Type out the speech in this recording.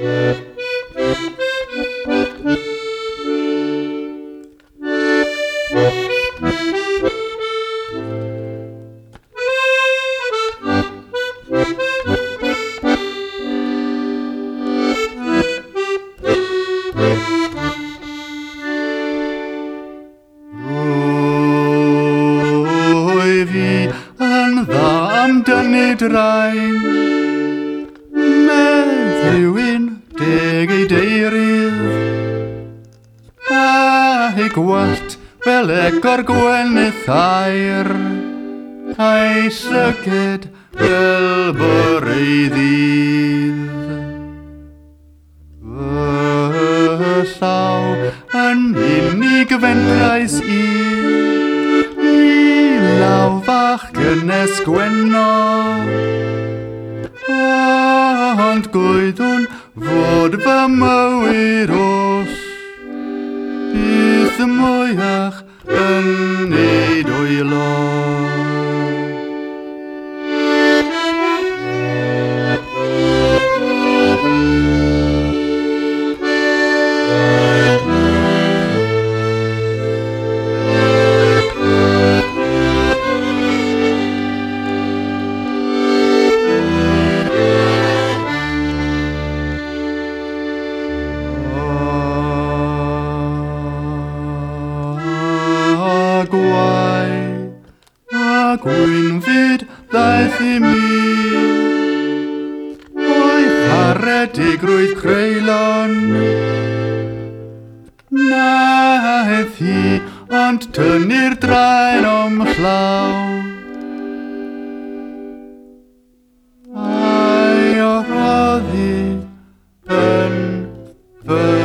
Dynnu draen med rhywun deg ei deirydd a ei gwallt fel egor gwenydd air a'i llyged fel bore ddydd. Fy llaw yn unig fendrais i law fach gynnes gwenno, ond gwyddwn fod fy mywyd os bydd y mwyach yn neud o'i lo. Gwynfyd ddaeth i mi o'i charedigrwydd creulon naeth hi ond tynnu'r draen o'm llaw a'i o roddi yn fy